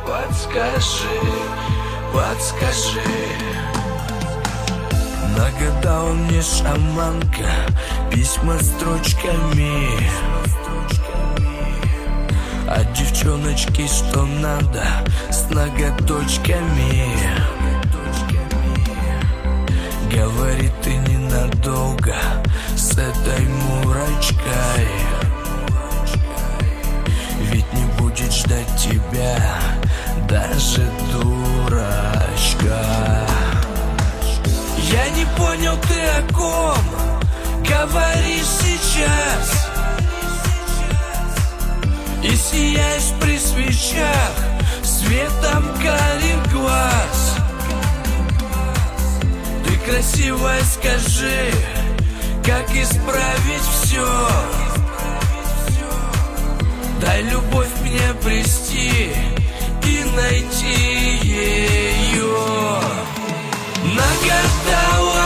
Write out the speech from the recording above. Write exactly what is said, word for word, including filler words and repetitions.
подскажи, подскажи. Нагадала мне шаманка письма строчками от девчоночки, что надо, с ноготочками. Говорит, ты ненадолго с этой мурочкой, ведь не будет ждать тебя даже дурачка. Я не понял, ты о ком говоришь сейчас, и сияешь при свечах светом карих глаз. Ты красивая, скажи, как исправить все. Дай любовь мне обрести и найти ее. Нагадала